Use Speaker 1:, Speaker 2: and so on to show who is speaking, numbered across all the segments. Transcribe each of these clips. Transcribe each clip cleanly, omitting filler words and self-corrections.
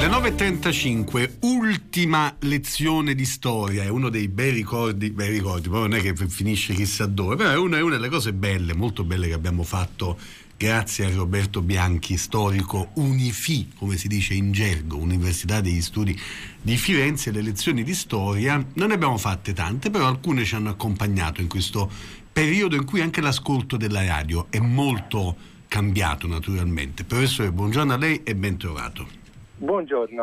Speaker 1: Le 9.35, ultima lezione di storia, è uno dei bei ricordi, poi non è che finisce chissà dove, però è una delle cose belle, molto belle che abbiamo fatto grazie a Roberto Bianchi, storico UNIFI, come si dice in gergo, Università degli Studi di Firenze. Le lezioni di storia non ne abbiamo fatte tante, però alcune ci hanno accompagnato in questo periodo in cui anche l'ascolto della radio è molto cambiato naturalmente. Professore, buongiorno a lei e ben trovato.
Speaker 2: Buongiorno.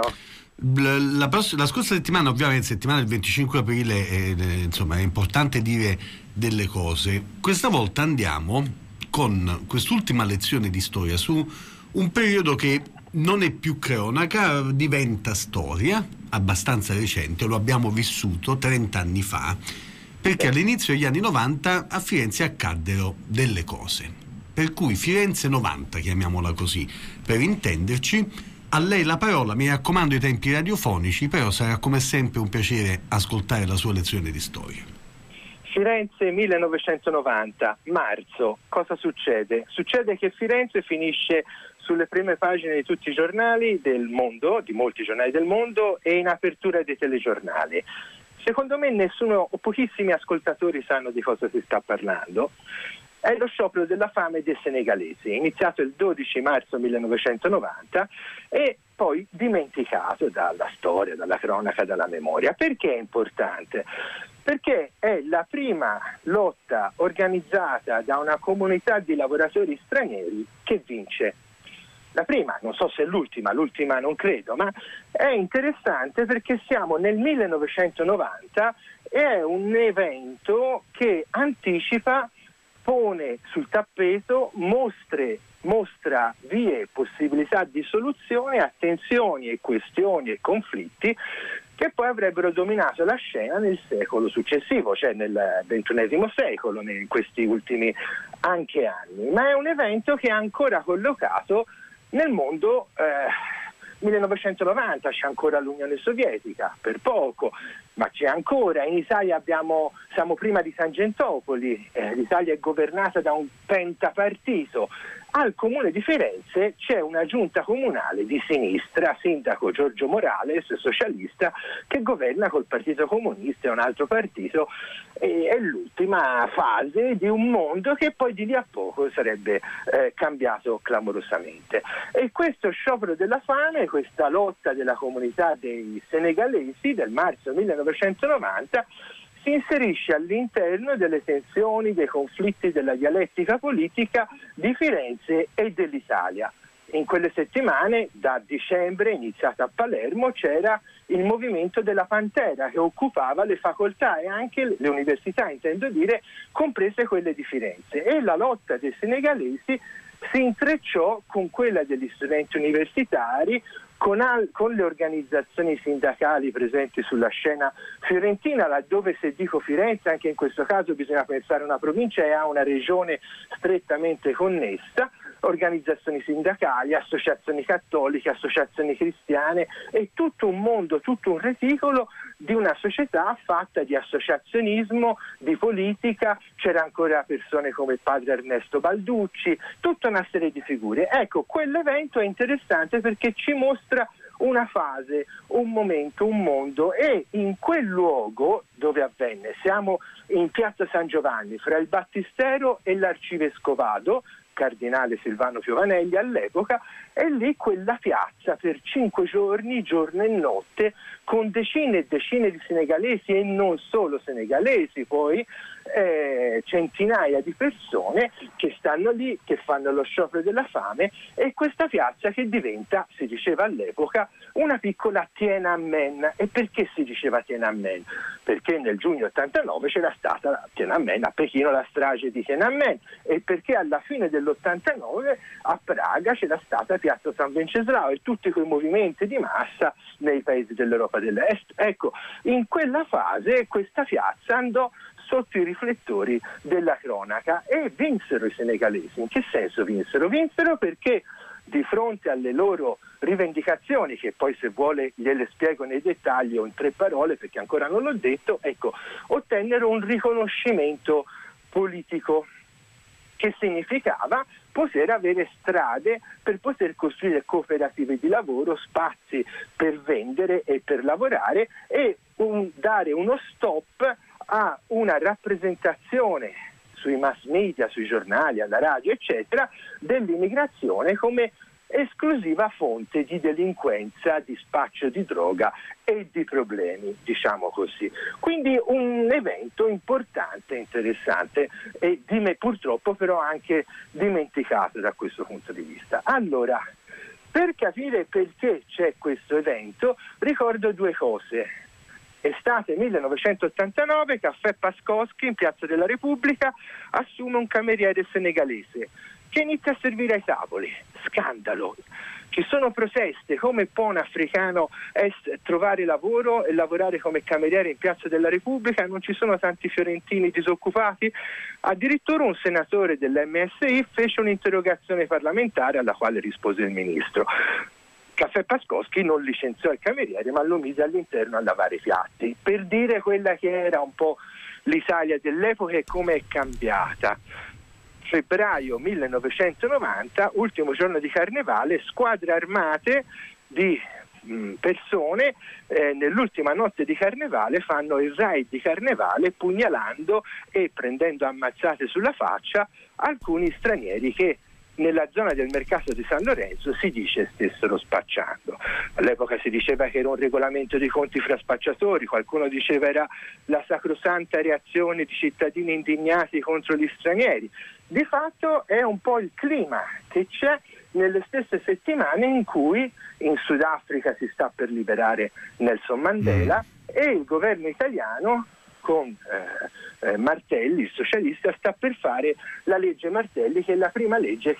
Speaker 1: La scorsa settimana, ovviamente settimana del 25 aprile, insomma è importante dire delle cose. Questa volta andiamo con quest'ultima lezione di storia su un periodo che non è più cronaca, diventa storia, abbastanza recente, lo abbiamo vissuto 30 anni fa, perché all'inizio degli anni 90 a Firenze accaddero delle cose, per cui Firenze 90, chiamiamola così, per intenderci. A lei la parola, mi raccomando i tempi radiofonici, però sarà come sempre un piacere ascoltare la sua lezione di storia.
Speaker 2: Firenze 1990, marzo, cosa succede? Succede che Firenze finisce sulle prime pagine di tutti i giornali del mondo, di molti giornali del mondo, e in apertura dei telegiornali. Secondo me nessuno o pochissimi ascoltatori sanno di cosa si sta parlando. È lo sciopero della fame dei senegalesi, iniziato il 12 marzo 1990 e poi dimenticato dalla storia, dalla cronaca, dalla memoria. Perché è importante? Perché è la prima lotta organizzata da una comunità di lavoratori stranieri che vince. La prima, non so se è l'ultima non credo, ma è interessante perché siamo nel 1990 e è un evento che anticipa, pone sul tappeto, mostra vie e possibilità di soluzione a tensioni e questioni e conflitti che poi avrebbero dominato la scena nel secolo successivo, cioè nel XXI secolo, in questi ultimi anche anni. Ma è un evento che è ancora collocato nel mondo 1990, c'è ancora l'Unione Sovietica, per poco, ma c'è ancora. In Italia siamo prima di Tangentopoli, l'Italia è governata da un pentapartito. Al Comune di Firenze c'è una giunta comunale di sinistra, sindaco Giorgio Morales, socialista, che governa col Partito Comunista e un altro partito. È l'ultima fase di un mondo che poi di lì a poco sarebbe cambiato clamorosamente. E questo sciopero della fame, questa lotta della comunità dei senegalesi del marzo 1990, si inserisce all'interno delle tensioni, dei conflitti, della dialettica politica di Firenze e dell'Italia. In quelle settimane, da dicembre, iniziata a Palermo, c'era il movimento della Pantera che occupava le facoltà e anche le università, intendo dire, comprese quelle di Firenze. E la lotta dei senegalesi si intrecciò con quella degli studenti universitari, con le organizzazioni sindacali presenti sulla scena fiorentina, laddove, se dico Firenze, anche in questo caso bisogna pensare a una provincia e a una regione strettamente connessa, organizzazioni sindacali, associazioni cattoliche, associazioni cristiane e tutto un mondo, tutto un reticolo di una società fatta di associazionismo, di politica. C'era ancora persone come il padre Ernesto Balducci, tutta una serie di figure. Ecco, quell'evento è interessante perché ci mostra una fase, un momento, un mondo, e in quel luogo dove avvenne, siamo in piazza San Giovanni, fra il Battistero e l'Arcivescovado, cardinale Silvano Piovanelli all'epoca, e lì quella piazza per 5 giorni, giorno e notte, con decine e decine di senegalesi e non solo senegalesi, poi centinaia di persone che stanno lì, che fanno lo sciopero della fame, e questa piazza che diventa, si diceva all'epoca, una piccola Tiananmen. E perché si diceva Tiananmen? Perché nel giugno 89 c'era stata Tiananmen, a Pechino la strage di Tiananmen, e perché alla fine dell'89 a Praga c'era stata piazza San Venceslao e tutti quei movimenti di massa nei paesi dell'Europa dell'Est. Ecco, in quella fase questa piazza andò sotto i riflettori della cronaca e vinsero i senegalesi. In che senso vinsero? Vinsero perché di fronte alle loro rivendicazioni, che poi se vuole gliele spiego nei dettagli o in 3 parole perché ancora non l'ho detto, ecco, ottennero un riconoscimento politico. che significava poter avere strade per poter costruire cooperative di lavoro, spazi per vendere e per lavorare e dare uno stop a una rappresentazione sui mass media, sui giornali, alla radio, eccetera, dell'immigrazione come esclusiva fonte di delinquenza, di spaccio di droga e di problemi, diciamo così. Quindi un evento importante, interessante e purtroppo però anche dimenticato da questo punto di vista. Allora, per capire perché c'è questo evento, ricordo due cose. Estate 1989, Caffè Paskowski in Piazza della Repubblica assume un cameriere senegalese che inizia a servire ai tavoli. Scandalo. Ci sono proteste, come può un africano trovare lavoro e lavorare come cameriere in Piazza della Repubblica? Non ci sono tanti fiorentini disoccupati? Addirittura un senatore dell'MSI fece un'interrogazione parlamentare alla quale rispose il ministro. Caffè Paskowski non licenziò il cameriere, ma lo mise all'interno a lavare i piatti, per dire quella che era un po' l'Italia dell'epoca e come è cambiata. Febbraio 1990, ultimo giorno di carnevale, squadre armate di persone nell'ultima notte di carnevale fanno il raid di carnevale pugnalando e prendendo ammazzate sulla faccia alcuni stranieri che nella zona del mercato di San Lorenzo si dice stessero spacciando. All'epoca si diceva che era un regolamento di conti fra spacciatori, qualcuno diceva era la sacrosanta reazione di cittadini indignati contro gli stranieri. Di fatto è un po' il clima che c'è nelle stesse settimane in cui in Sudafrica si sta per liberare Nelson Mandela e il governo italiano con Martelli, il socialista, sta per fare la legge Martelli, che è la prima legge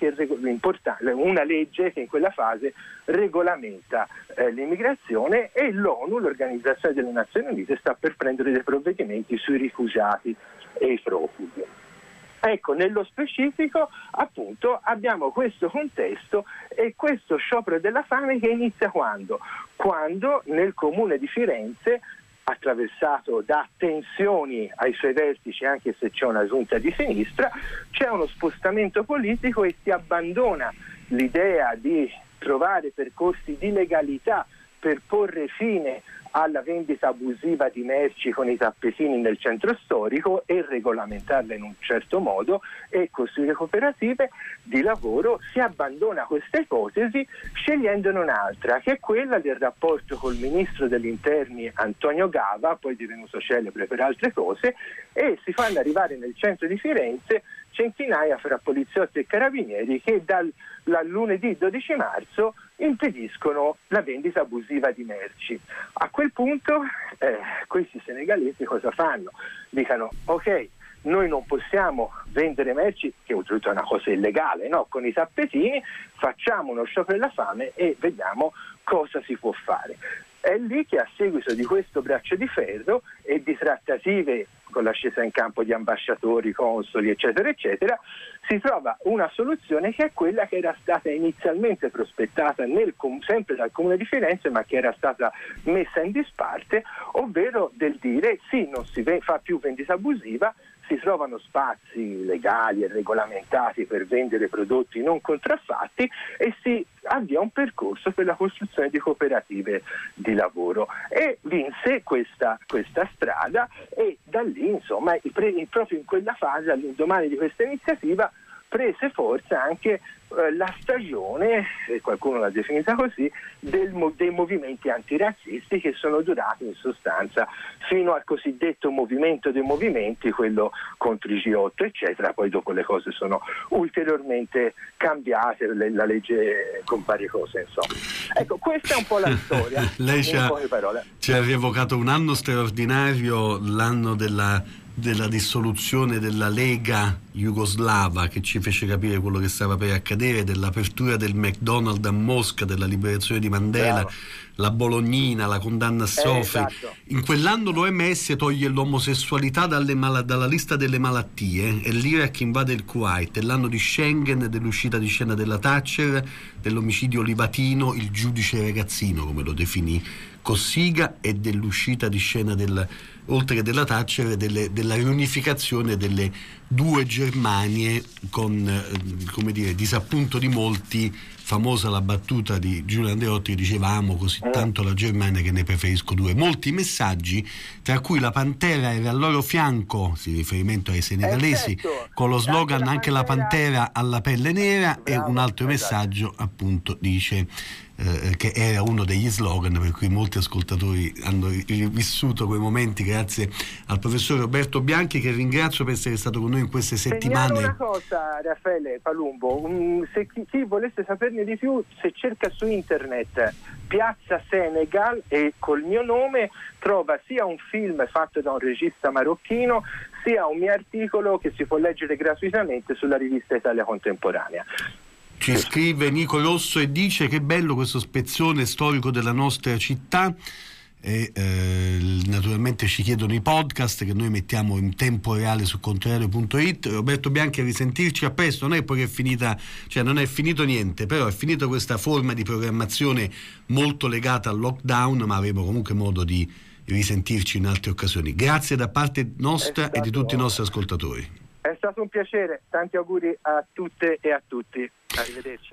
Speaker 2: una legge che in quella fase regolamenta l'immigrazione, e l'ONU, l'Organizzazione delle Nazioni Unite, sta per prendere dei provvedimenti sui rifugiati e i profughi. Ecco, nello specifico appunto abbiamo questo contesto e questo sciopero della fame che inizia quando? Quando nel comune di Firenze, attraversato da tensioni ai suoi vertici, anche se c'è una giunta di sinistra, c'è uno spostamento politico e si abbandona l'idea di trovare percorsi di legalità per porre fine alla vendita abusiva di merci con i tappetini nel centro storico e regolamentarla in un certo modo e costruire cooperative di lavoro. Si abbandona questa ipotesi scegliendone un'altra, che è quella del rapporto col ministro degli interni Antonio Gava, poi divenuto celebre per altre cose, e si fanno arrivare nel centro di Firenze centinaia fra poliziotti e carabinieri che dal lunedì 12 marzo impediscono la vendita abusiva di merci. A quel punto questi senegalesi cosa fanno? Dicono: ok, noi non possiamo vendere merci, che oltretutto è una cosa illegale, no? Con i tappetini, facciamo uno sciopero della fame e vediamo cosa si può fare. È lì che a seguito di questo braccio di ferro e di trattative con la scesa in campo di ambasciatori, consoli, eccetera, eccetera, si trova una soluzione che è quella che era stata inizialmente prospettata sempre dal Comune di Firenze, ma che era stata messa in disparte, ovvero del dire sì, non si fa più vendita abusiva, si trovano spazi legali e regolamentati per vendere prodotti non contraffatti e si avvia un percorso per la costruzione di cooperative di lavoro. E vinse questa strada e da lì, insomma, proprio in quella fase, all'indomani di questa iniziativa, prese forza anche la stagione, qualcuno l'ha definita così, dei movimenti antirazzisti, che sono durati in sostanza fino al cosiddetto movimento dei movimenti, quello contro i G8 eccetera. Poi dopo le cose sono ulteriormente cambiate, la legge con varie cose, insomma. Ecco, questa è un po' la storia.
Speaker 1: Lei ci ha rievocato un anno straordinario, l'anno della dissoluzione della Lega jugoslava, che ci fece capire quello che stava per accadere, dell'apertura del McDonald's a Mosca, della liberazione di Mandela. Bravo. La Bolognina, la condanna a Sofi.
Speaker 2: Esatto.
Speaker 1: In quell'anno l'OMS toglie l'omosessualità dalla lista delle malattie, e l'Iraq invade il Kuwait. È l'anno di Schengen, dell'uscita di scena della Thatcher, dell'omicidio livatino, il giudice ragazzino, come lo definì Cossiga, e dell'uscita di scena oltre che della Thatcher, delle della riunificazione delle due Germanie con, come dire, disappunto di molti, famosa la battuta di Giulio Andreotti che diceva amo così tanto la Germania che ne preferisco due. Molti messaggi, tra cui la Pantera era al loro fianco, si riferimento ai senegalesi, con lo slogan anche la Pantera alla pelle nera. Bravo, e un altro messaggio appunto dice che era uno degli slogan per cui molti ascoltatori hanno rivissuto quei momenti grazie al professor Roberto Bianchi, che ringrazio per essere stato con noi in queste settimane.
Speaker 2: Segnalo una cosa, Raffaele Palumbo, se chi volesse saperne di più, se cerca su internet Piazza Senegal e col mio nome trova sia un film fatto da un regista marocchino sia un mio articolo che si può leggere gratuitamente sulla rivista Italia Contemporanea.
Speaker 1: Ci scrive Nico Rosso e dice: che bello questo spezzone storico della nostra città. E naturalmente ci chiedono i podcast che noi mettiamo in tempo reale su Contrario.it. Roberto Bianchi, a risentirci, a presto. Non è poi che è finita, cioè non è finito niente, però è finita questa forma di programmazione molto legata al lockdown, ma avremo comunque modo di risentirci in altre occasioni. Grazie da parte nostra e di tutti i nostri ascoltatori.
Speaker 2: È stato un piacere, tanti auguri a tutte e a tutti. Arrivederci.